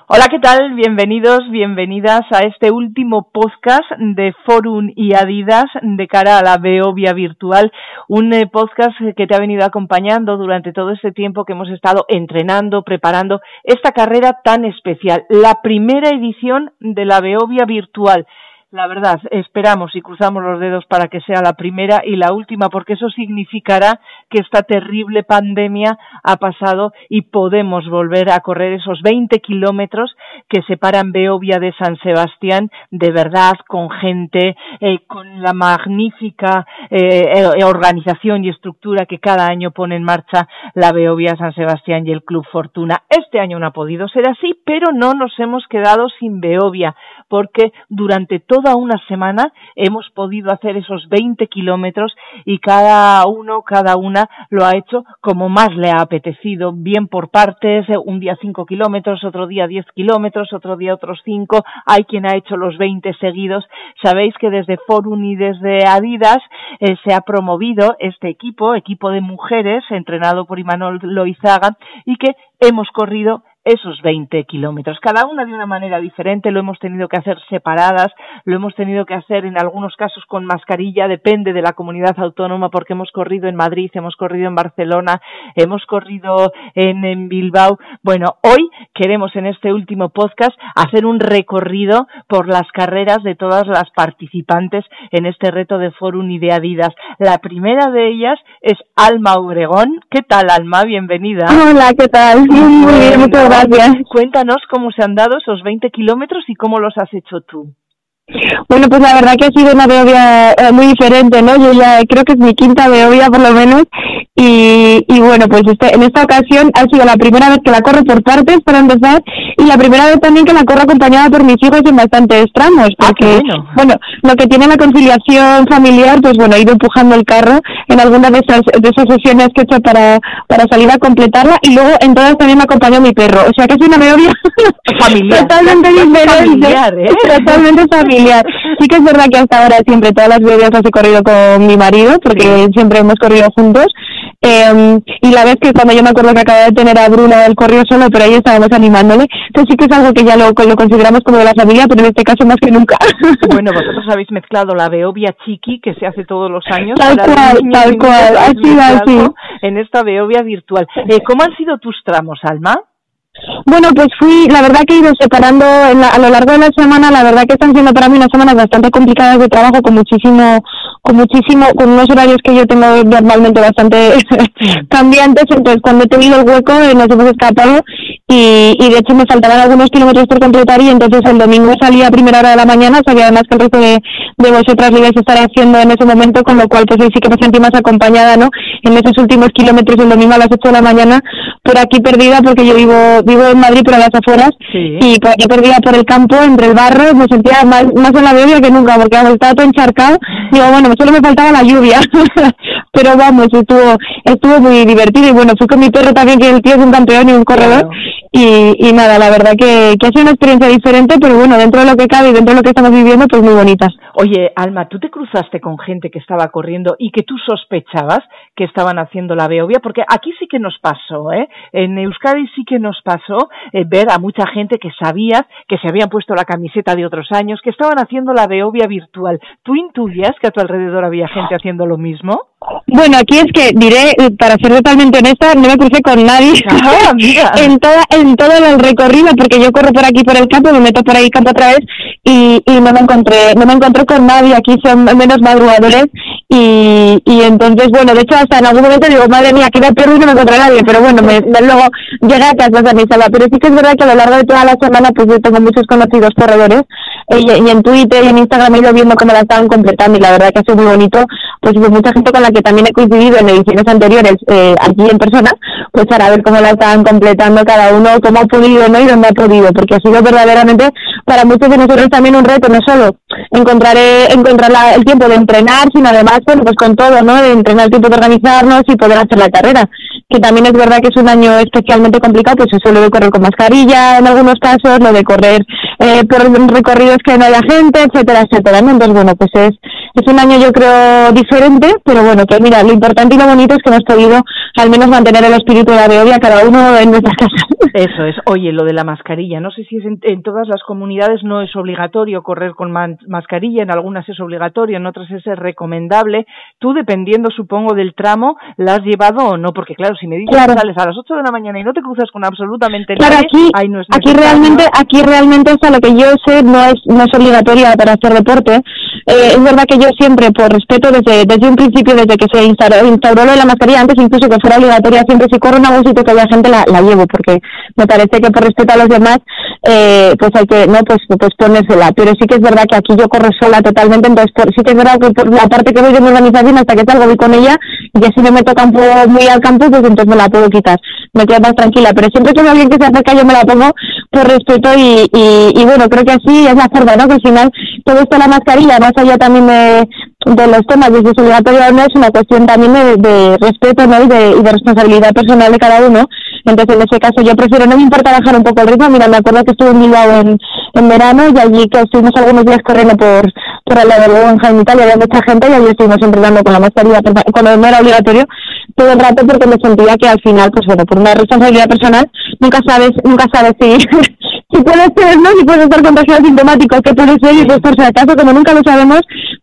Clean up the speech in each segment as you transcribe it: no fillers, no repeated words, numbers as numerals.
Hola, ¿qué tal? Bienvenidos, bienvenidas a este último podcast de Forum y Adidas de cara a la Beovia Virtual, un podcast que te ha venido acompañando durante todo este tiempo que hemos estado entrenando, preparando esta carrera tan especial, la primera edición de la Beovia Virtual. La verdad, esperamos y cruzamos los dedos para que sea la primera y la última, porque eso significará que esta terrible pandemia ha pasado y podemos volver a correr esos 20 kilómetros que separan Beovia de San Sebastián, de verdad, con gente, con la magnífica organización y estructura que cada año pone en marcha la Beovia San Sebastián y el Club Fortuna. Este año no ha podido ser así, pero no nos hemos quedado sin Beovia, porque durante toda una semana hemos podido hacer esos 20 kilómetros y cada una lo ha hecho como más le ha apetecido, bien por partes, un día 5 kilómetros, otro día 10 kilómetros, otro día otros 5, hay quien ha hecho los 20 seguidos. Sabéis que desde Forum y desde Adidas se ha promovido este equipo de mujeres entrenado por Imanol Loizaga y que hemos corrido esos 20 kilómetros, cada una de una manera diferente, lo hemos tenido que hacer separadas, lo hemos tenido que hacer en algunos casos con mascarilla, depende de la comunidad autónoma, porque hemos corrido en Madrid, hemos corrido en Barcelona, hemos corrido en Bilbao. Bueno, hoy queremos en este último podcast hacer un recorrido por las carreras de todas las participantes en este reto de Forum y de Adidas. La primera de ellas es Alma Obregón. ¿Qué tal, Alma? Bienvenida. Hola, ¿qué tal? Muy bien, muchas gracias. Cuéntanos cómo se han dado esos 20 kilómetros y cómo los has hecho tú. Bueno, pues la verdad que ha sido una Beovia muy diferente, ¿no? Yo ya creo que es mi quinta Beovia por lo menos y bueno, pues en esta ocasión ha sido la primera vez que la corro por partes para empezar y la primera vez también que la corro acompañada por mis hijos en bastantes tramos, porque bueno, lo que tiene la conciliación familiar, pues bueno, he ido empujando el carro en algunas de esas sesiones que he hecho para salir a completarla y luego en todas también me acompañó mi perro, o sea que es una Beovia familiar, totalmente diferente, totalmente familiar. Sí que es verdad que hasta ahora siempre todas las Beovias las he corrido con mi marido, porque siempre hemos corrido juntos. Y la vez que cuando yo me acuerdo que acababa de tener a Bruna, él corrió solo, pero ahí estábamos animándole. Entonces sí que es algo que ya lo consideramos como de la familia, pero en este caso más que nunca. Bueno, vosotros habéis mezclado la Beovia Chiqui, que se hace todos los años. Tal cual, así. En esta Beovia virtual. ¿Cómo han sido tus tramos, Alma? Bueno, pues la verdad que he ido separando a lo largo de la semana, la verdad que están siendo para mí unas semanas bastante complicadas de trabajo, con unos horarios que yo tengo normalmente bastante cambiantes, entonces cuando he tenido el hueco nos hemos escapado y de hecho me faltaban algunos kilómetros por completar y entonces el domingo salí a primera hora de la mañana, sabía además que el resto de vosotras lo ibais a estar haciendo en ese momento, con lo cual pues hoy sí que me sentí más acompañada, ¿no? En esos últimos kilómetros el domingo a las 8 de la mañana, por aquí perdida, porque yo vivo en Madrid, pero a las afueras, y por aquí perdida por el campo, entre el barro, me sentía más en la Beovia que nunca, porque estaba todo encharcado. Digo, bueno, solo me faltaba la lluvia, pero vamos, estuvo muy divertido, y bueno, fui con mi perro también, que el tío es un campeón y un corredor, y nada, la verdad que ha sido una experiencia diferente, pero bueno, dentro de lo que cabe y dentro de lo que estamos viviendo, pues muy bonita. Oye, Alma, ¿tú te cruzaste con gente que estaba corriendo y que tú sospechabas que estaban haciendo la Beovia? Porque aquí sí que nos pasó, en Euskadi sí que nos pasó ver a mucha gente que sabías que se habían puesto la camiseta de otros años, que estaban haciendo la Beovia virtual. ¿Tú intuías que a tu alrededor había gente haciendo lo mismo? Bueno, aquí es que diré, para ser totalmente honesta, no me crucé con nadie en todo el recorrido, porque yo corro por aquí por el campo, me meto por ahí campo otra vez y no me encontré con nadie. Aquí son menos madrugadores y entonces, bueno, de hecho hasta en algún momento digo, madre mía, aquí me pierdo y no me encontré a nadie, pero bueno, luego llegué a casa a mi sala. Pero sí que es verdad que a lo largo de toda la semana pues yo tengo muchos conocidos corredores y en Twitter y en Instagram he ido viendo cómo la estaban completando y la verdad que ha sido muy bonito, pues mucha gente con la que también he coincidido en ediciones anteriores aquí en persona, pues para ver cómo la estaban completando cada uno, cómo ha podido, ¿no? Y dónde ha podido, porque ha sido verdaderamente para muchos de nosotros también un reto, no solo encontrar el tiempo de entrenar, sino además, bueno, pues con todo, ¿no? De entrenar, el tiempo de organizarnos y poder hacer la carrera, que también es verdad que es un año especialmente complicado, pues eso, lo de correr con mascarilla en algunos casos, lo de correr por recorridos que no haya gente, etcétera, etcétera, ¿no? Entonces, bueno, pues Es un año, yo creo, diferente, pero bueno, que mira, lo importante y lo bonito es que hemos podido al menos mantener el espíritu de la Beovia cada uno en nuestras casas. Eso es. Oye, lo de la mascarilla, no sé si es en todas las comunidades no es obligatorio correr con mascarilla, en algunas es obligatorio, en otras es recomendable. Tú, dependiendo, supongo, del tramo, ¿la has llevado o no? Porque claro, si me dices que sales a las 8 de la mañana y no te cruzas con absolutamente nadie, ahí no es necesario. Aquí realmente hasta lo que yo sé no es obligatoria para hacer deporte. Es verdad que yo siempre, por respeto, desde un principio, desde que se instauró lo de la mascarilla, antes incluso que fuera obligatoria, siempre si corro en algún sitio que haya gente la llevo, porque me parece que por respeto a los demás, pues hay que, no, pues ponérsela. Pero sí que es verdad que aquí yo corro sola totalmente, entonces sí que es verdad que por la parte que voy de mi organización, hasta que salgo voy con ella, y ya si no me toca muy al campo, pues entonces me la puedo quitar, me quedo más tranquila. Pero siempre que veo a alguien que se acerca, yo me la pongo por respeto y bueno, creo que así es la forma, ¿no? Que al final todo esto de la mascarilla, más allá también de los temas de si es obligatorio o no, es una cuestión también de respeto, ¿no? Y de responsabilidad personal de cada uno. Entonces, en ese caso, yo prefiero, no me importa bajar un poco el ritmo. Mira, me acuerdo que estuve en Bilbao en verano y allí que estuvimos algunos días corriendo por el lado del Guggenheim y tal, y había mucha gente y allí estuvimos entrenando con la mascarilla cuando no era obligatorio todo el rato, porque me sentía que al final, pues bueno, por una responsabilidad personal, nunca sabes si si puedes ser, ¿no? Si puedes estar contagiado asintomático, que puede ser, y pues por si acaso, como nunca lo sabemos,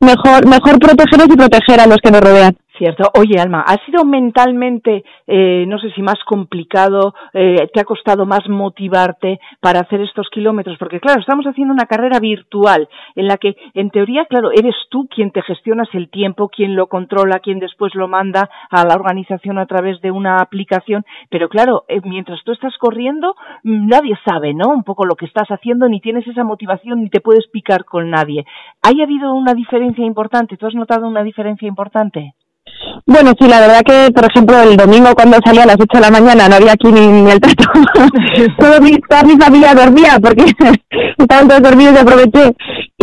mejor protegernos y proteger a los que nos rodean. Cierto. Oye, Alma, ¿ha sido mentalmente, no sé si más complicado, te ha costado más motivarte para hacer estos kilómetros? Porque claro, estamos haciendo una carrera virtual en la que, en teoría, claro, eres tú quien te gestionas el tiempo, quien lo controla, quien después lo manda a la organización a través de una aplicación, pero claro, mientras tú estás corriendo, nadie sabe, ¿no? Un poco lo que estás haciendo, ni tienes esa motivación, ni te puedes picar con nadie. ¿Ha habido una diferencia importante? ¿Tú has notado una diferencia importante? Bueno, sí, la verdad que, por ejemplo, el domingo cuando salí a las 8 de la mañana no había aquí ni el trato. Toda mi familia dormía porque estaban todos dormidos y aproveché.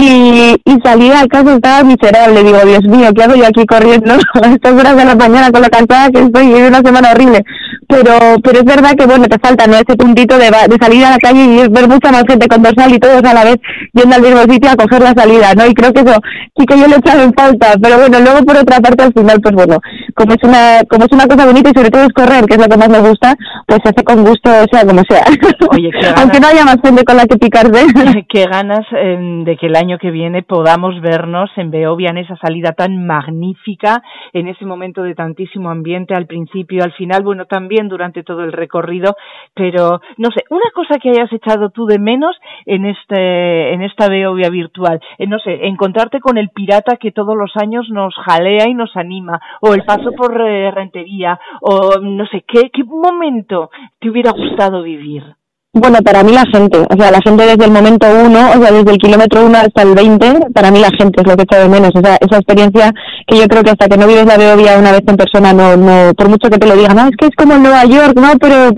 Y salí al caso, estaba miserable. Digo, Dios mío, ¿qué hago yo aquí corriendo a estas horas de la mañana con lo cansada que estoy? Es una semana horrible. Pero es verdad que, bueno, te falta, ¿no? Ese puntito de salir a la calle y ver mucha más gente con dorsal y todos a la vez yendo al mismo sitio a coger la salida, ¿no? Y creo que eso sí que yo le he echado en falta. Pero bueno, luego por otra parte al final, pues bueno, como es una cosa bonita y sobre todo es correr, que es lo que más me gusta, pues se hace con gusto, sea como sea. Oye, aunque no haya más gente con la que picarse. Qué ganas de que el año que viene podamos vernos en Beovia, en esa salida tan magnífica, en ese momento de tantísimo ambiente al principio, al final, bueno, también durante todo el recorrido, pero no sé, una cosa que hayas echado tú de menos en esta Beovia virtual, no sé, encontrarte con el pirata que todos los años nos jalea y nos anima, o el paso por Rentería, o no sé, ¿qué momento te hubiera gustado vivir? Bueno, para mí la gente desde el momento 1, o sea, desde el kilómetro 1 hasta el 20, para mí la gente es lo que echo de menos, esa experiencia que yo creo que hasta que no vives la Beovia una vez en persona, no, por mucho que te lo digan, no, es que es como en Nueva York, no,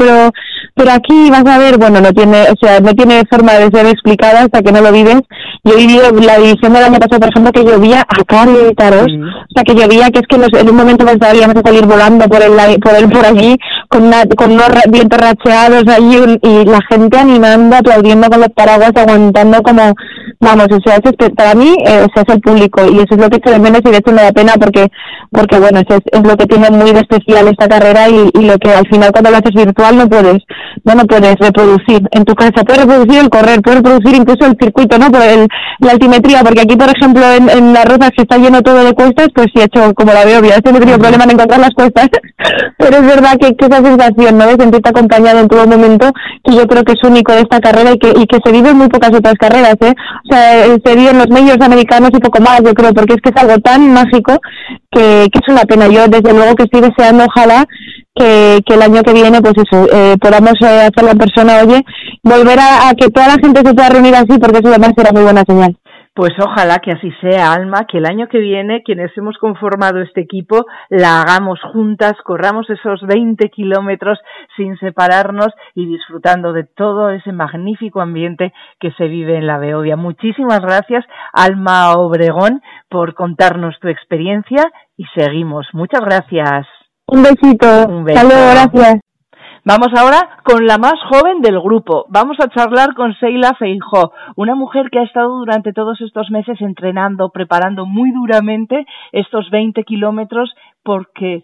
pero aquí vas a ver, bueno, no tiene forma de ser explicada hasta que no lo vives. Yo he vivido la edición del año pasado, por ejemplo, que llovía a cántaros, o sea, que llovía, que es que en un momento pensábamos a salir volando por allí, con unos vientos racheados allí, y la gente animando, aplaudiendo con los paraguas, aguantando como, vamos, o sea, para mí, es el público, y eso es lo que echo de menos, y de hecho me da pena porque bueno, es lo que tiene muy de especial esta carrera, y lo que al final cuando lo haces virtual no puedes reproducir en tu casa. Puedes reproducir el correr, puedes reproducir incluso el circuito, ¿no? Por la altimetría, porque aquí, por ejemplo, en Las Rozas, que está lleno todo de cuestas, pues sí he hecho como la Beovia, no he tenido problema en encontrar las cuestas, pero es verdad que esa sensación, ¿no? De sentirte acompañado en todo momento, que yo creo que es único de esta carrera y que se vive en muy pocas otras carreras, ¿eh? O sea, se vive en los medios americanos y poco más, yo creo, porque es que es algo tan mágico que es una pena. Yo, desde luego, que estoy deseando, ojalá, que el año que viene, pues eso, podamos hacerlo en persona, oye, volver a que toda la gente se pueda reunir así, porque eso además será muy buena señal. Pues ojalá que así sea, Alma, que el año que viene, quienes hemos conformado este equipo, la hagamos juntas, corramos esos 20 kilómetros sin separarnos y disfrutando de todo ese magnífico ambiente que se vive en la Beovia. Muchísimas gracias, Alma Obregón, por contarnos tu experiencia y seguimos. Muchas gracias. Un besito. Un beso. Hasta luego, gracias. Vamos ahora con la más joven del grupo. Vamos a charlar con Sheila Feijó, una mujer que ha estado durante todos estos meses entrenando, preparando muy duramente estos 20 kilómetros porque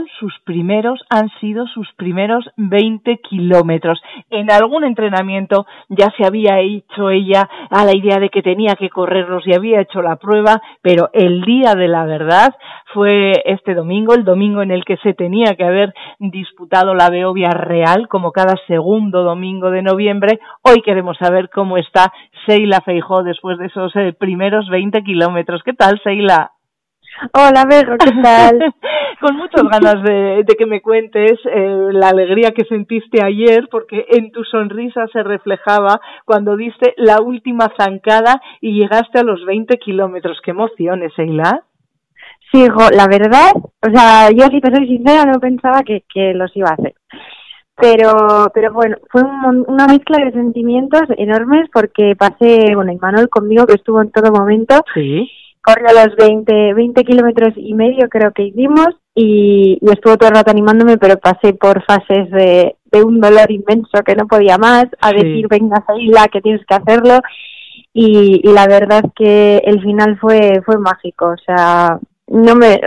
han sido sus primeros 20 kilómetros. En algún entrenamiento ya se había hecho ella a la idea de que tenía que correrlos y había hecho la prueba, pero el día de la verdad fue este domingo, el domingo en el que se tenía que haber disputado la Behobia Real, como cada segundo domingo de noviembre. Hoy queremos saber cómo está Sheila Feijó después de esos primeros 20 kilómetros. ¿Qué tal, Sheila? Hola, Vero, ¿qué tal? Con muchas ganas de que me cuentes la alegría que sentiste ayer, porque en tu sonrisa se reflejaba cuando diste la última zancada y llegaste a los 20 kilómetros. ¡Qué emociones, Sheila! Sí, la verdad, o sea, yo si te soy sincera no pensaba que los iba a hacer. Pero bueno, fue una mezcla de sentimientos enormes porque pasé, Imanol conmigo, que estuvo en todo momento. Sí. Corrió los 20 kilómetros y medio creo que hicimos y estuvo todo el rato animándome, pero pasé por fases de un dolor inmenso que no podía más, a decir, venga, Sheila, que tienes que hacerlo, y la verdad que el final fue mágico. O sea, no me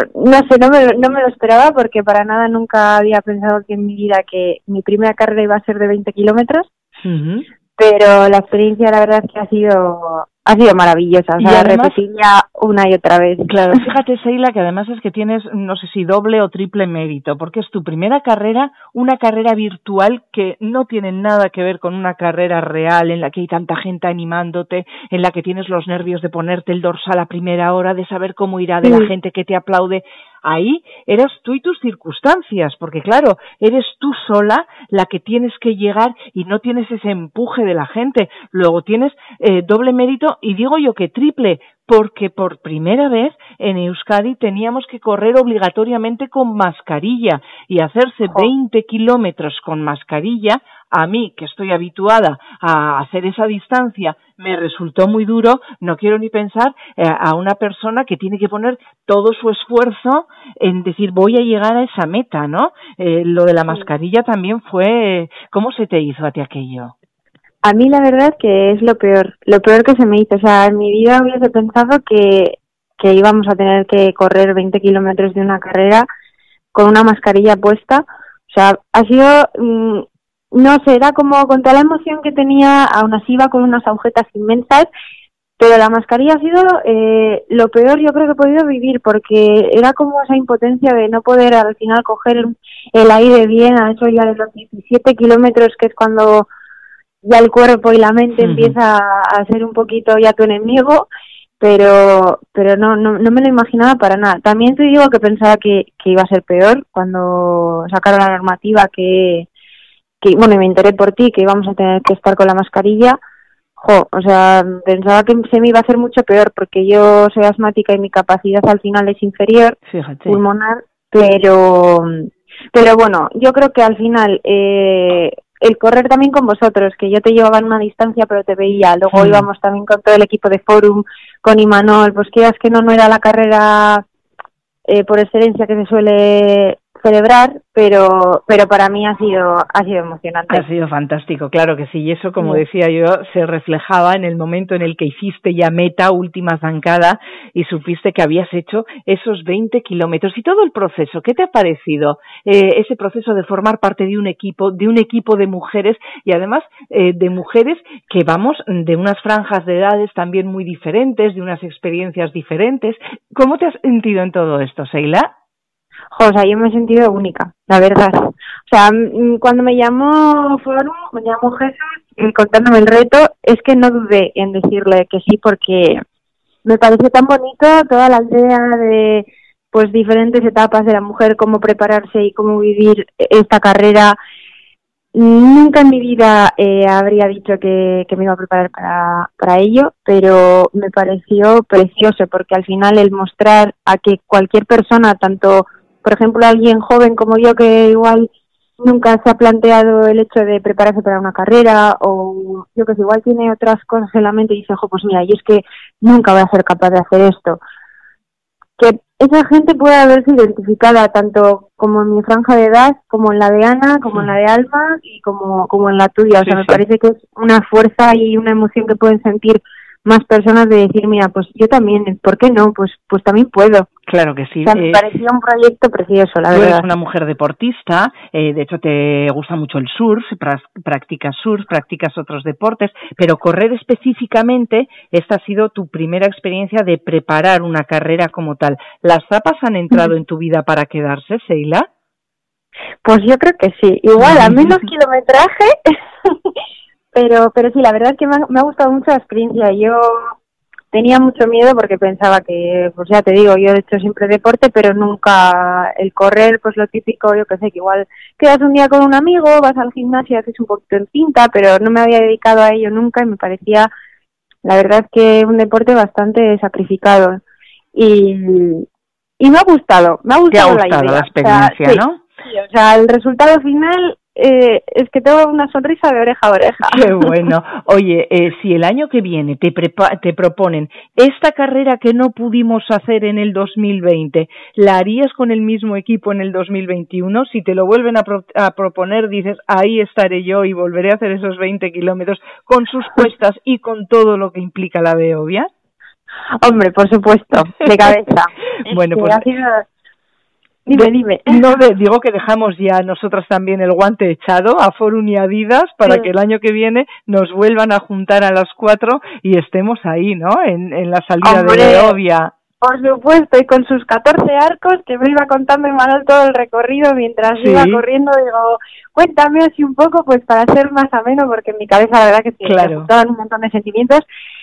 lo esperaba porque para nada nunca había pensado que en mi vida que mi primera carrera iba a ser de 20 kilómetros. Uh-huh. Pero la experiencia, la verdad, que ha sido maravillosa. O sea, repetiría una y otra vez. Claro, fíjate, Sheila, que además es que tienes, no sé si doble o triple mérito, porque es tu primera carrera, una carrera virtual que no tiene nada que ver con una carrera real en la que hay tanta gente animándote, en la que tienes los nervios de ponerte el dorsal a primera hora, de saber cómo irá, de la gente que te aplaude. Ahí eras tú y tus circunstancias, porque claro, eres tú sola la que tienes que llegar y no tienes ese empuje de la gente. Luego tienes doble mérito, y digo yo que triple, porque por primera vez en Euskadi teníamos que correr obligatoriamente con mascarilla, y hacerse 20 kilómetros con mascarilla, a mí, que estoy habituada a hacer esa distancia, me resultó muy duro. No quiero ni pensar a una persona que tiene que poner todo su esfuerzo en decir, voy a llegar a esa meta, ¿no? Lo de la mascarilla también fue... ¿Cómo se te hizo a ti aquello? A mí la verdad que es lo peor que se me hizo. O sea, en mi vida hubiese pensado que íbamos a tener que correr 20 kilómetros de una carrera con una mascarilla puesta. O sea, ha sido... no sé, era como con toda la emoción que tenía, aún así iba con unas agujetas inmensas, pero la mascarilla ha sido lo peor yo creo que he podido vivir, porque era como esa impotencia de no poder al final coger el aire bien, a eso ya de los 17 kilómetros, que es cuando ya el cuerpo y la mente empieza a ser un poquito ya tu enemigo, pero no me lo imaginaba para nada. También te digo que pensaba que iba a ser peor cuando sacaron la normativa que me enteré por ti que íbamos a tener que estar con la mascarilla. O sea, pensaba que se me iba a hacer mucho peor porque yo soy asmática y mi capacidad al final es inferior, fíjate, pulmonar, pero bueno, yo creo que al final el correr también con vosotros, que yo te llevaba en una distancia pero te veía, luego íbamos también con todo el equipo de Forum, con Imanol, pues quieras que no era la carrera por excelencia que se suele celebrar, pero para mí ha sido emocionante. Ha sido fantástico, claro que sí, y eso, como decía yo, se reflejaba en el momento en el que hiciste ya meta, última zancada, y supiste que habías hecho esos 20 kilómetros. Y todo el proceso, ¿qué te ha parecido? Ese proceso de formar parte de un equipo de mujeres, y además de mujeres que vamos de unas franjas de edades también muy diferentes, de unas experiencias diferentes. ¿Cómo te has sentido en todo esto, Sheila? O sea, yo me he sentido única, la verdad. O sea, cuando me llamó Jesús contándome el reto, es que no dudé en decirle que sí, porque me pareció tan bonito toda la idea de pues diferentes etapas de la mujer, cómo prepararse y cómo vivir esta carrera. Nunca en mi vida habría dicho que me iba a preparar para ello, pero me pareció precioso, porque al final el mostrar a que cualquier persona, tanto por ejemplo alguien joven como yo que igual nunca se ha planteado el hecho de prepararse para una carrera, o yo que sé, igual tiene otras cosas en la mente y dice, pues mira, yo es que nunca voy a ser capaz de hacer esto, que esa gente pueda verse identificada tanto como en mi franja de edad, como en la de Ana, como en la de Alma y como en la tuya. O sea, me parece que es una fuerza y una emoción que pueden sentir más personas de decir, mira, pues yo también, ¿por qué no? Pues también puedo. Claro que sí. O sea, me parecía un proyecto precioso, la verdad. Tú eres una mujer deportista, de hecho te gusta mucho el surf, practicas otros deportes, pero correr específicamente, esta ha sido tu primera experiencia de preparar una carrera como tal. ¿Las zapas han entrado en tu vida para quedarse, Sheila? Pues yo creo que sí. Igual, a menos kilometraje, pero sí, la verdad es que me ha gustado mucho la experiencia. Yo tenía mucho miedo porque pensaba que, pues ya te digo, yo he hecho siempre deporte, pero nunca el correr, pues lo típico, yo que sé, que igual quedas un día con un amigo, vas al gimnasio, haces un poquito en cinta, pero no me había dedicado a ello nunca y me parecía, la verdad, que un deporte bastante sacrificado. Y me ha gustado la idea. La experiencia, o sea, ¿no? Sí, o sea, el resultado final es que tengo una sonrisa de oreja a oreja. Qué bueno. Oye, si el año que viene te proponen esta carrera que no pudimos hacer en el 2020, ¿la harías con el mismo equipo en el 2021? Si te lo vuelven a proponer, dices, ahí estaré yo y volveré a hacer esos 20 kilómetros con sus cuestas y con todo lo que implica la Beovia. Hombre, por supuesto, de cabeza. Bueno, pues... Dime. No, digo que dejamos ya nosotras también el guante echado a Forum y Adidas para que el año que viene nos vuelvan a juntar a las 4 y estemos ahí, ¿no? En la salida de Beovia. Por supuesto, y con sus 14 arcos que me iba contando Imanol todo el recorrido mientras iba corriendo, digo, cuéntame así un poco, pues para ser más ameno, porque en mi cabeza la verdad que me juntaban un montón de sentimientos.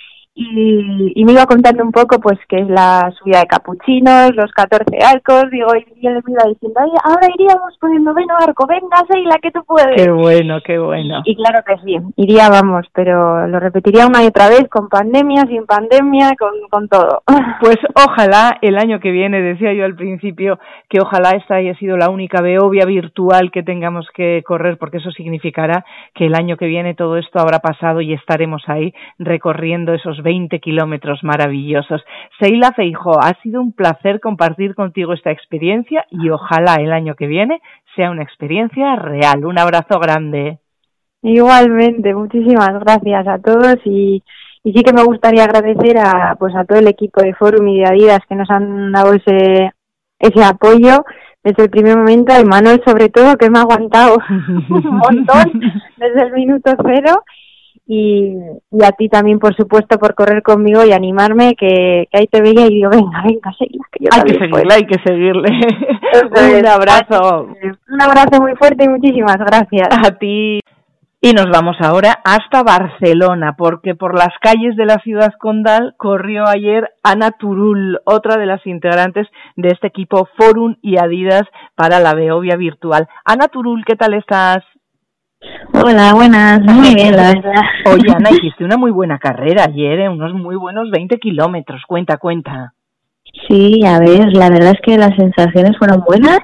Y me iba contando un poco, pues, que es la subida de Capuchinos, los 14 arcos, digo, y él me iba diciendo, oye, ahora iríamos por el 9º arco, venga, Sheila, que tú puedes. Qué bueno, qué bueno. Y claro que sí, iría, vamos, pero lo repetiría una y otra vez, con pandemia, sin pandemia, con todo. Pues ojalá el año que viene, decía yo al principio, que ojalá esta haya sido la única Beovia virtual que tengamos que correr, porque eso significará que el año que viene todo esto habrá pasado y estaremos ahí recorriendo esos 20 kilómetros maravillosos. Sheila Feijóo, ha sido un placer compartir contigo esta experiencia y ojalá el año que viene sea una experiencia real. Un abrazo grande. Igualmente, muchísimas gracias a todos y sí que me gustaría agradecer a todo el equipo de Forum y de Adidas que nos han dado ese apoyo desde el primer momento, a Imanol sobre todo, que me ha aguantado un montón desde el minuto 0. Y a ti también, por supuesto, por correr conmigo y animarme, que ahí te veía y digo, venga, Sheila, que yo hay que seguirle. Un abrazo. Un abrazo muy fuerte y muchísimas gracias. A ti. Y nos vamos ahora hasta Barcelona, porque por las calles de la ciudad condal corrió ayer Ana Turull, otra de las integrantes de este equipo Forum y Adidas para la Beovia virtual. Ana Turull, ¿qué tal estás? Hola, buenas, muy bien, la verdad. Oye, Ana, hiciste una muy buena carrera ayer, unos muy buenos 20 kilómetros, cuenta. Sí, a ver, la verdad es que las sensaciones fueron buenas.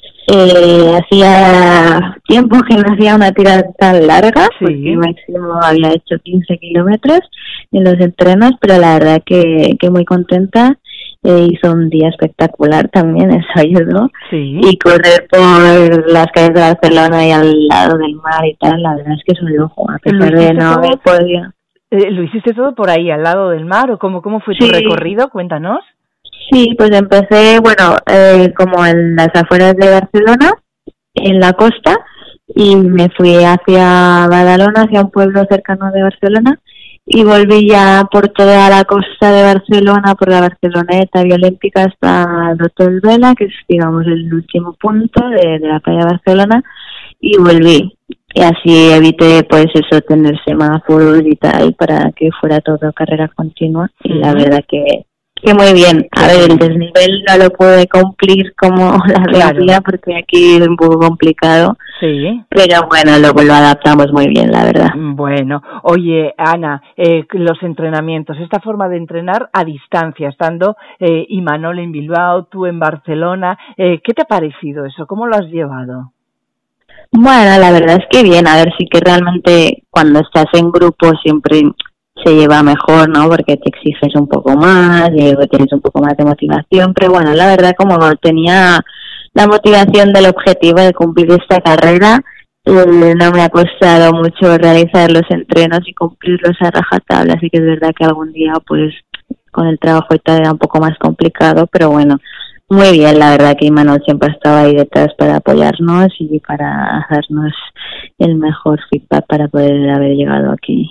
Hacía tiempo que no hacía una tirada tan larga, porque máximo había hecho 15 kilómetros en los entrenos, pero la verdad que muy contenta. Hizo un día espectacular también, eso ayudó. Sí. Y correr por las calles de Barcelona y al lado del mar y tal, la verdad es que es un lujo, a pesar de no haber podido. ¿Lo hiciste todo por ahí, al lado del mar, o cómo fue tu recorrido? Cuéntanos. Sí, pues empecé, como en las afueras de Barcelona, en la costa, y me fui hacia Badalona, hacia un pueblo cercano de Barcelona, y volví ya por toda la costa de Barcelona, por la Barceloneta y Olímpica hasta l'Hotel Vela, que es, digamos, el último punto de la playa de Barcelona, y volví. Y así evité, pues eso, tener semáforos y tal, para que fuera todo carrera continua, y la verdad que muy bien. A ver, el desnivel no lo pude cumplir como la veía, porque aquí es un poco complicado. Sí. Pero bueno, lo adaptamos muy bien, la verdad. Bueno, oye, Ana, los entrenamientos, esta forma de entrenar a distancia, estando Imanol en Bilbao, tú en Barcelona, ¿qué te ha parecido eso? ¿Cómo lo has llevado? Bueno, la verdad es que bien. A ver, sí que realmente cuando estás en grupo siempre se lleva mejor, ¿no? Porque te exiges un poco más y luego tienes un poco más de motivación, pero bueno, la verdad como tenía la motivación del objetivo de cumplir esta carrera, no me ha costado mucho realizar los entrenos y cumplirlos a rajatabla, así que es verdad que algún día pues con el trabajo y tal era un poco más complicado, pero bueno, muy bien, la verdad que Imanol siempre estaba ahí detrás para apoyarnos y para darnos el mejor feedback para poder haber llegado aquí.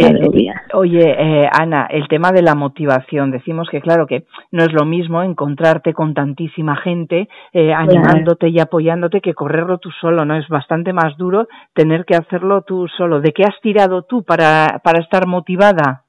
Oye, Ana, el tema de la motivación, decimos que claro que no es lo mismo encontrarte con tantísima gente animándote y apoyándote que correrlo tú solo, ¿no? Es bastante más duro tener que hacerlo tú solo. ¿De qué has tirado tú para estar motivada?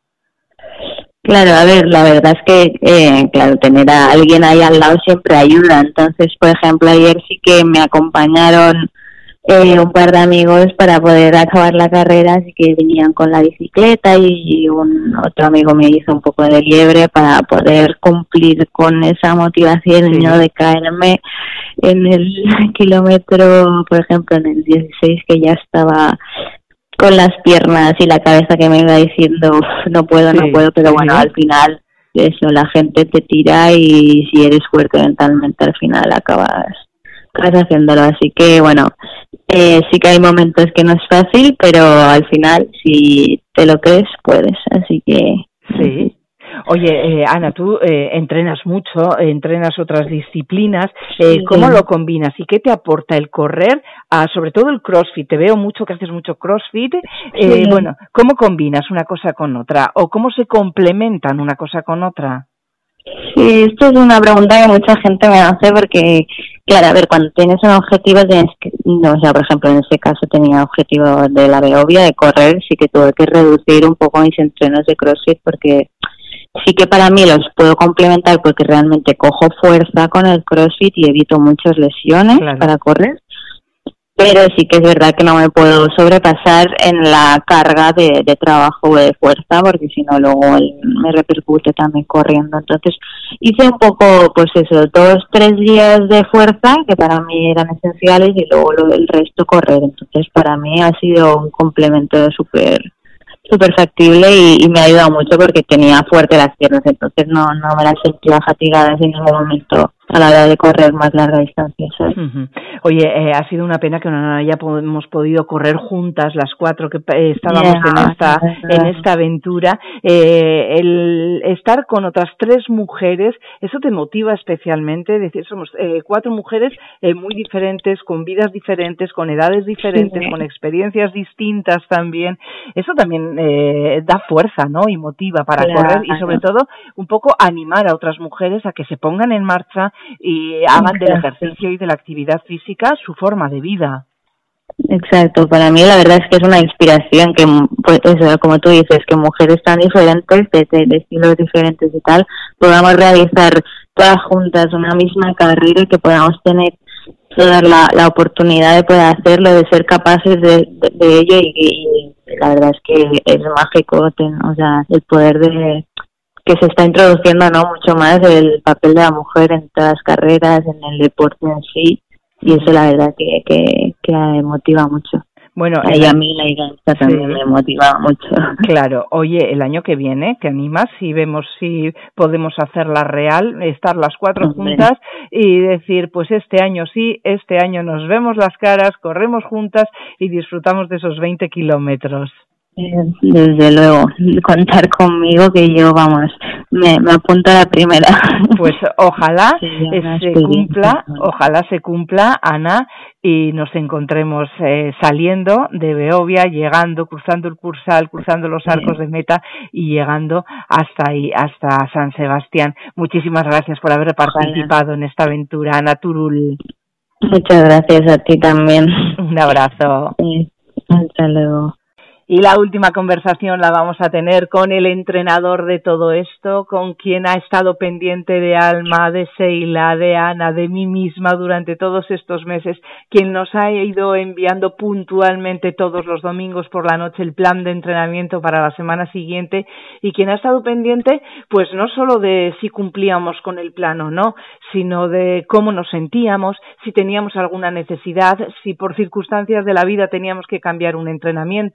Claro, a ver, la verdad es que, claro, tener a alguien ahí al lado siempre ayuda. Entonces, por ejemplo, ayer sí que me acompañaron un par de amigos para poder acabar la carrera, así que venían con la bicicleta y otro amigo me hizo un poco de liebre para poder cumplir con esa motivación y no decaerme en el kilómetro, por ejemplo, en el 16, que ya estaba con las piernas y la cabeza que me iba diciendo no puedo, pero bueno, al final eso, la gente te tira y si eres fuerte mentalmente al final acabas haciéndolo, así que bueno, sí que hay momentos que no es fácil, pero al final si te lo crees puedes, así que sí. Oye, Ana, tú entrenas mucho, entrenas otras disciplinas, ¿cómo lo combinas y qué te aporta el correr sobre todo el CrossFit? Te veo mucho que haces mucho CrossFit, bueno, ¿cómo combinas una cosa con otra o cómo se complementan una cosa con otra? Sí, esto es una pregunta que mucha gente me hace porque, claro, a ver, cuando tienes un objetivo tienes que, no, o sea, por ejemplo, en este caso tenía objetivo de la Beovia, de correr, sí que tuve que reducir un poco mis entrenos de CrossFit porque sí que para mí los puedo complementar porque realmente cojo fuerza con el CrossFit y evito muchas lesiones para correr, pero sí que es verdad que no me puedo sobrepasar en la carga de trabajo o de fuerza porque si no luego me repercute también corriendo. Entonces hice un poco, pues eso, 2-3 días de fuerza que para mí eran esenciales y luego el resto correr. Entonces para mí ha sido un complemento súper factible y me ha ayudado mucho porque tenía fuerte las piernas, entonces no me las sentía fatigadas en ningún momento a la hora de correr más larga distancia, ¿sabes? Oye, ha sido una pena que no hayamos podido correr juntas las cuatro que estábamos en esta aventura. El estar con otras 3 mujeres, eso te motiva especialmente, es decir, somos 4 mujeres muy diferentes, con vidas diferentes, con edades diferentes, con experiencias distintas también. Eso también da fuerza, ¿no? Y motiva para correr y sobre todo un poco animar a otras mujeres a que se pongan en marcha y hagan del ejercicio y de la actividad física su forma de vida. Exacto, para mí la verdad es que es una inspiración que, pues eso, como tú dices, que mujeres tan diferentes, de estilos diferentes y tal, podamos realizar todas juntas una misma carrera y que podamos tener toda la oportunidad de poder hacerlo, de ser capaces de ello y la verdad es que es mágico, o sea, el poder de que se está introduciendo no mucho más el papel de la mujer en todas las carreras, en el deporte en sí, y eso la verdad que motiva mucho. Bueno, y a mí la idea también me motiva mucho. Claro, oye, el año que viene, ¿te animas? Si vemos si podemos hacerla real, estar las 4 juntas y decir, pues este año sí, este año nos vemos las caras, corremos juntas y disfrutamos de esos 20 kilómetros. Desde luego, contar conmigo que yo, vamos, me apunto a la primera. Pues ojalá se cumpla, Ana, y nos encontremos saliendo de Beovia, llegando, cruzando el Cursal, cruzando los arcos de meta y llegando hasta ahí, hasta San Sebastián. Muchísimas gracias por haber participado en esta aventura, Ana Turul. Muchas gracias a ti también. Un abrazo. Hasta luego. Y la última conversación la vamos a tener con el entrenador de todo esto, con quien ha estado pendiente de Alma, de Sheila, de Ana, de mí misma durante todos estos meses, quien nos ha ido enviando puntualmente todos los domingos por la noche el plan de entrenamiento para la semana siguiente y quien ha estado pendiente pues no solo de si cumplíamos con el plan o no, sino de cómo nos sentíamos, si teníamos alguna necesidad, si por circunstancias de la vida teníamos que cambiar un entrenamiento,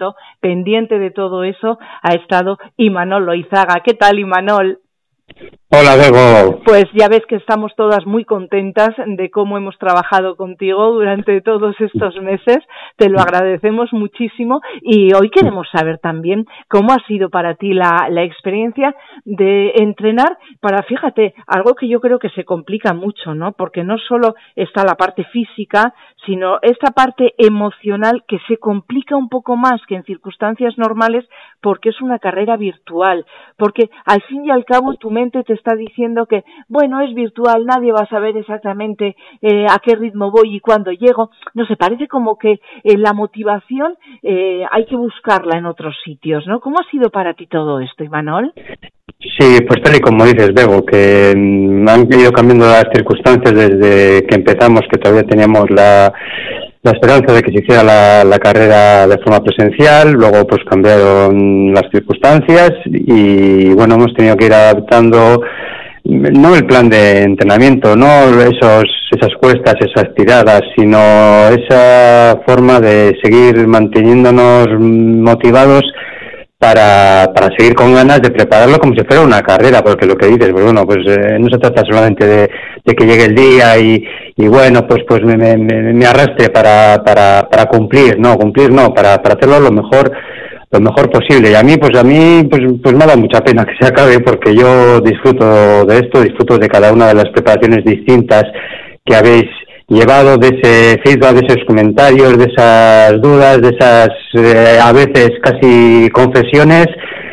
pendiente de todo eso ha estado Imanol Loizaga. ¿Qué tal, Imanol? Hola, Bego. Pues ya ves que estamos todas muy contentas de cómo hemos trabajado contigo durante todos estos meses. Te lo agradecemos muchísimo y hoy queremos saber también cómo ha sido para ti la experiencia de entrenar para, fíjate, algo que yo creo que se complica mucho, ¿no? Porque no solo está la parte física, sino esta parte emocional que se complica un poco más que en circunstancias normales porque es una carrera virtual, porque al fin y al cabo tu mente te está diciendo que, bueno, es virtual, nadie va a saber exactamente a qué ritmo voy y cuándo llego. No sé, parece como que la motivación hay que buscarla en otros sitios, ¿no? ¿Cómo ha sido para ti todo esto, Imanol? Sí, pues tal y como dices, Bego, que han ido cambiando las circunstancias desde que empezamos, que todavía teníamos la esperanza de que se hiciera la carrera de forma presencial, luego pues cambiaron las circunstancias y bueno, hemos tenido que ir adaptando no el plan de entrenamiento, no esas cuestas, esas tiradas, sino esa forma de seguir manteniéndonos motivados para seguir con ganas de prepararlo como si fuera una carrera, porque lo que dices, pues bueno, pues no se trata solamente de que llegue el día y bueno, pues me arrastre para cumplir no, para hacerlo lo mejor posible. Y a mí pues me ha dado mucha pena que se acabe, porque yo disfruto de esto, disfruto de cada una de las preparaciones distintas que habéis llevado, de ese feedback, de esos comentarios, de esas dudas, de esas a veces casi confesiones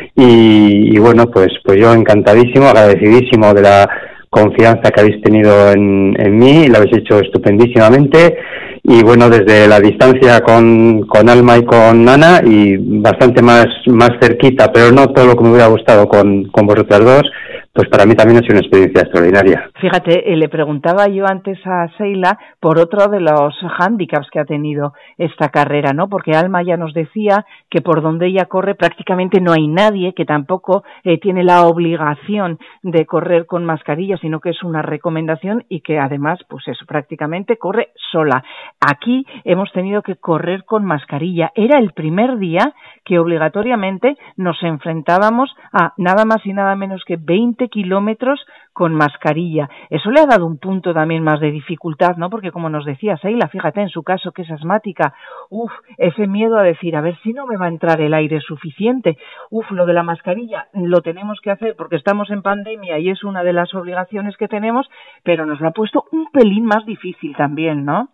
y bueno, pues yo encantadísimo, agradecidísimo de la confianza que habéis tenido en mí, lo habéis hecho estupendísimamente y bueno, desde la distancia con Alma y con Ana y bastante más cerquita, pero no todo lo que me hubiera gustado con vosotras dos, pues para mí también ha sido una experiencia extraordinaria. Fíjate, le preguntaba yo antes a Sheila por otro de los hándicaps que ha tenido esta carrera, ¿no? Porque Alma ya nos decía que por donde ella corre prácticamente no hay nadie, que tampoco tiene la obligación de correr con mascarilla, sino que es una recomendación y que además, pues eso, prácticamente corre sola. Aquí hemos tenido que correr con mascarilla. Era el primer día que obligatoriamente nos enfrentábamos a nada más y nada menos que 20 kilómetros con mascarilla. Eso le ha dado un punto también más de dificultad, ¿no? Porque como nos decía Sheila, fíjate en su caso que es asmática, ese miedo a decir, a ver si no me va a entrar el aire suficiente, lo de la mascarilla lo tenemos que hacer porque estamos en pandemia y es una de las obligaciones que tenemos, pero nos lo ha puesto un pelín más difícil también, ¿no?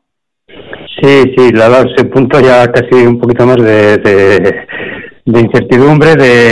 Sí, la verdad, ese punto ya casi un poquito más de incertidumbre,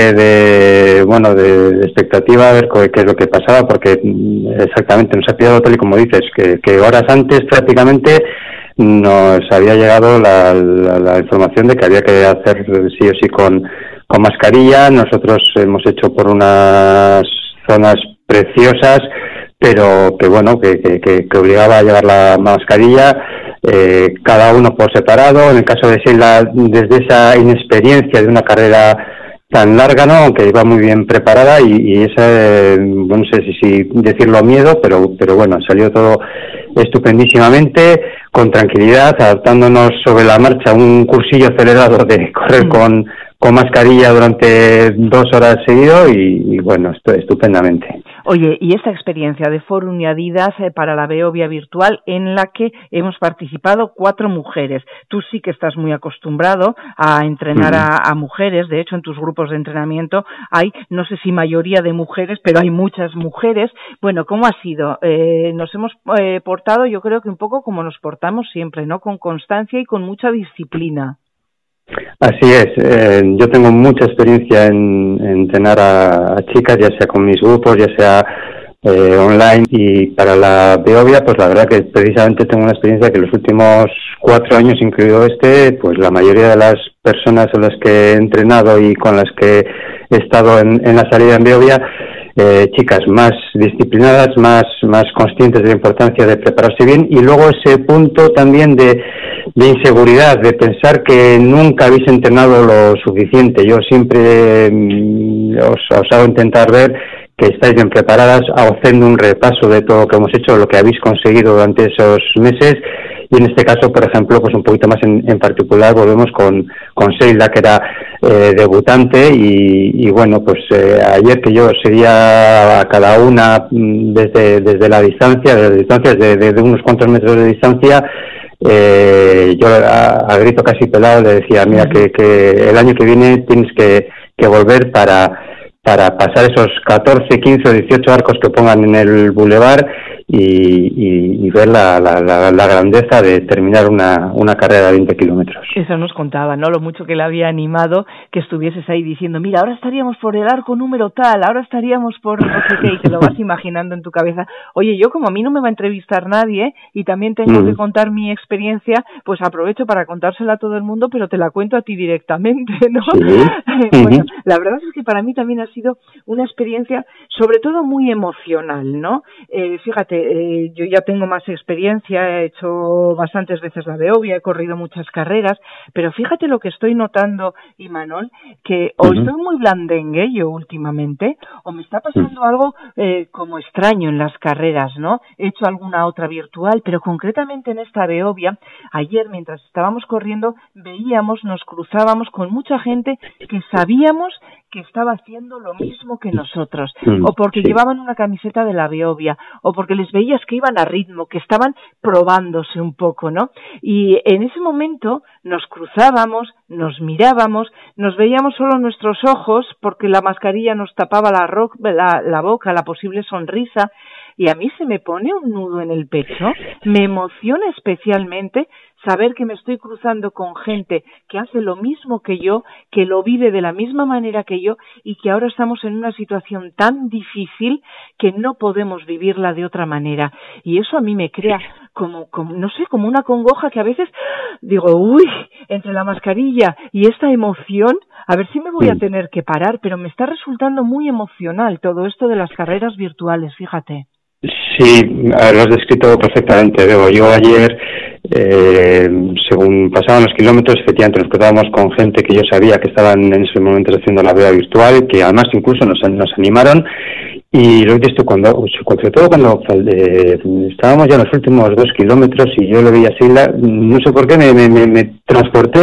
de expectativa a ver qué es lo que pasaba, porque exactamente nos ha pillado tal y como dices, que horas antes prácticamente nos había llegado la información de que había que hacer sí o sí con mascarilla. Nosotros hemos hecho por unas zonas preciosas, pero que bueno, que obligaba a llevar la mascarilla, cada uno por separado. En el caso de Sheila, desde esa inexperiencia de una carrera tan larga, ¿no? Aunque iba muy bien preparada y esa, no sé si decirlo miedo, pero bueno, salió todo estupendísimamente, con tranquilidad, adaptándonos sobre la marcha a un cursillo acelerado de correr con mascarilla durante 2 horas seguido y bueno, estupendamente. Oye, y esta experiencia de Forum y Adidas para la Beovia virtual en la que hemos participado 4 mujeres. Tú sí que estás muy acostumbrado a entrenar a mujeres, de hecho en tus grupos de entrenamiento hay, no sé si mayoría de mujeres, pero hay muchas mujeres. Bueno, ¿cómo ha sido? Nos hemos portado, yo creo que un poco como nos portamos siempre, ¿no? Con constancia y con mucha disciplina. Así es, yo tengo mucha experiencia en entrenar a chicas, ya sea con mis grupos, ya sea online, y para la Beovia, pues la verdad que precisamente tengo una experiencia que en los últimos 4 años, incluido pues la mayoría de las personas a las que he entrenado y con las que he estado en la salida en Beovia, chicas más disciplinadas, más conscientes de la importancia de prepararse bien, y luego ese punto también de inseguridad, de pensar que nunca habéis entrenado lo suficiente. Yo siempre os hago intentar ver que estáis bien preparadas, haciendo un repaso de todo lo que hemos hecho, lo que habéis conseguido durante esos meses. Y en este caso, por ejemplo, pues un poquito más en particular, volvemos con Sheila, que era debutante y bueno, pues ayer que yo seguía a cada una desde la distancia, desde distancias de unos cuantos metros de distancia, yo a grito casi pelado le decía, mira, que el año que viene tienes que volver para pasar esos 14, 15 o 18 arcos que pongan en el bulevar y ver la grandeza de terminar una carrera de 20 kilómetros. Eso nos contaba, ¿no? Lo mucho que le había animado que estuvieses ahí diciendo, mira, ahora estaríamos por el arco número tal, ahora estaríamos por no sé qué, y te lo vas imaginando en tu cabeza. Oye, yo como a mí no me va a entrevistar nadie y también tengo que contar mi experiencia, pues aprovecho para contársela a todo el mundo, pero te la cuento a ti directamente, ¿no? Sí. Bueno, la verdad es que para mí también ha sido una experiencia, sobre todo muy emocional, ¿no? Fíjate, yo ya tengo más experiencia, he hecho bastantes veces la Beovia, he corrido muchas carreras, pero fíjate lo que estoy notando, Imanol, que o estoy muy blandengue yo últimamente, o me está pasando algo como extraño en las carreras, ¿no? He hecho alguna otra virtual, pero concretamente en esta Beovia, ayer mientras estábamos corriendo, nos cruzábamos con mucha gente que sabíamos que estaba haciendo lo mismo que nosotros, o porque llevaban una camiseta de la Beovia, o porque les veías que iban a ritmo, que estaban probándose un poco, ¿no? Y en ese momento nos cruzábamos, nos mirábamos, nos veíamos solo nuestros ojos, porque la mascarilla nos tapaba la boca, la posible sonrisa, y a mí se me pone un nudo en el pecho, me emociona especialmente saber que me estoy cruzando con gente que hace lo mismo que yo, que lo vive de la misma manera que yo y que ahora estamos en una situación tan difícil que no podemos vivirla de otra manera. Y eso a mí me crea como no sé, como una congoja que a veces digo, uy, entre la mascarilla y esta emoción, a ver si me voy a tener que parar, pero me está resultando muy emocional todo esto de las carreras virtuales, fíjate. Sí, lo has descrito perfectamente, Bego. Yo ayer, según pasaban los kilómetros, efectivamente nos cruzábamos con gente que yo sabía que estaban en ese momento haciendo la vía virtual, que además incluso nos animaron. Y lo que esto sobre todo cuando estábamos ya en los últimos 2 kilómetros y yo lo veía así, no sé por qué me transporté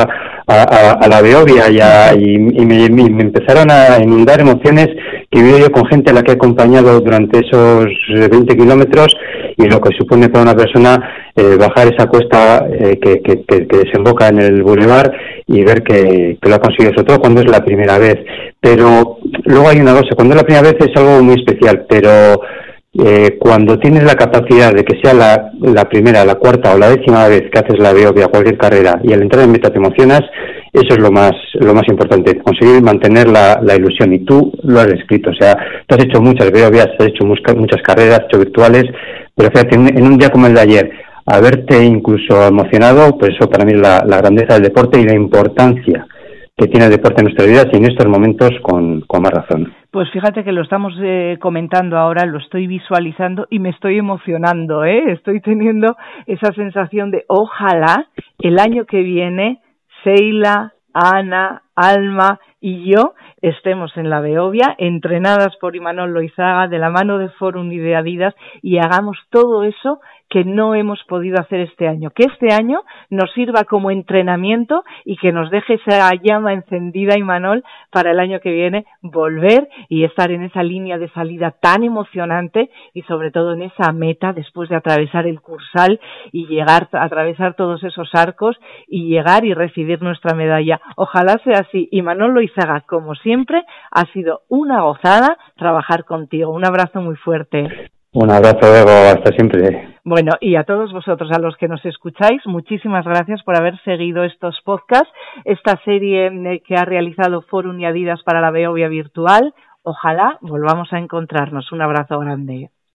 a la Beovia y me empezaron a inundar emociones que he vivido yo con gente a la que he acompañado durante esos 20 kilómetros y lo que supone para una persona bajar esa cuesta que desemboca en el bulevar y ver que lo ha conseguido, sobre todo cuando es la primera vez. Pero luego hay una cosa, cuando es la primera vez es algo muy especial, pero cuando tienes la capacidad de que sea la primera, la cuarta o la 10ª vez que haces la Beovia, cualquier carrera, y al entrar en meta te emocionas, eso es lo más importante, conseguir mantener la ilusión. Y tú lo has descrito, o sea, tú has hecho muchas Beovias, has hecho muchas carreras, has hecho virtuales, pero fíjate, en un día como el de ayer, haberte incluso emocionado, pues eso para mí es la grandeza del deporte y la importancia que tiene el deporte en nuestras vidas y en estos momentos con más razón. Pues fíjate que lo estamos comentando ahora, lo estoy visualizando y me estoy emocionando, estoy teniendo esa sensación de ojalá el año que viene Sheila, Ana, Alma y yo estemos en la Beovia, entrenadas por Imanol Loizaga, de la mano de Forum y de Adidas, y hagamos todo eso que no hemos podido hacer este año. Que este año nos sirva como entrenamiento y que nos deje esa llama encendida, Imanol, para el año que viene volver y estar en esa línea de salida tan emocionante y sobre todo en esa meta después de atravesar el Cursal y llegar a atravesar todos esos arcos y llegar y recibir nuestra medalla. Ojalá sea así. Imanol Loizaga, como siempre, ha sido una gozada trabajar contigo. Un abrazo muy fuerte. Un abrazo, Bego, hasta siempre. Bueno, y a todos vosotros, a los que nos escucháis, muchísimas gracias por haber seguido estos podcasts, esta serie que ha realizado Forum y Adidas para la Beovia Virtual. Ojalá volvamos a encontrarnos. Un abrazo grande.